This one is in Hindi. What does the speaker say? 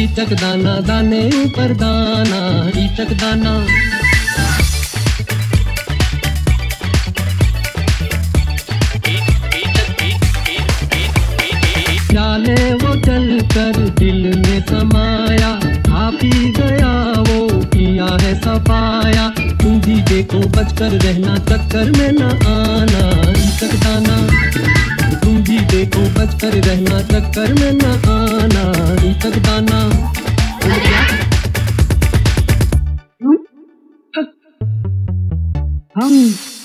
ईचक दाना दाने ऊपर दाना, ईचक दाना। चाले वो चल कर दिल में समाया, खा पी गया वो किया है सफाया। तुम भी देखो बचकर रहना, चक्कर में न आना, ईचक दाना। तुम भी देखो बचकर रहना, चक्कर में न आना, ईचक दाना। हम